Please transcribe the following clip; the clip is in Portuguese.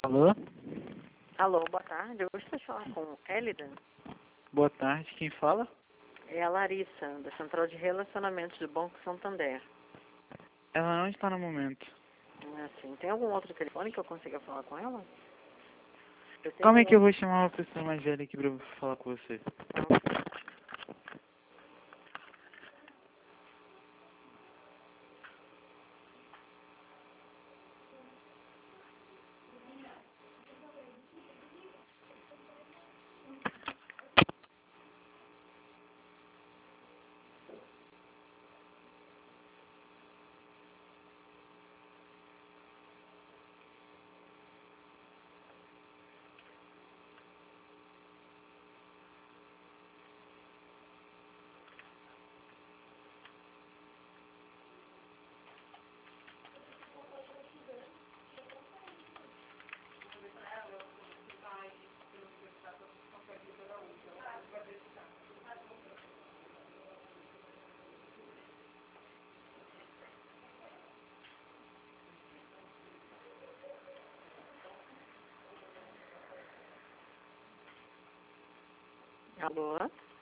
Alô? Alô, boa tarde. Eu gostaria de falar com Elida. Boa tarde, quem fala? É a Larissa, da Central de Relacionamentos do Banco Santander. Ela não está no momento. Assim, tem algum outro telefone que eu consiga falar com ela? Eu tenho Como é que eu vou chamar uma pessoa mais velha aqui pra falar com você? Alô?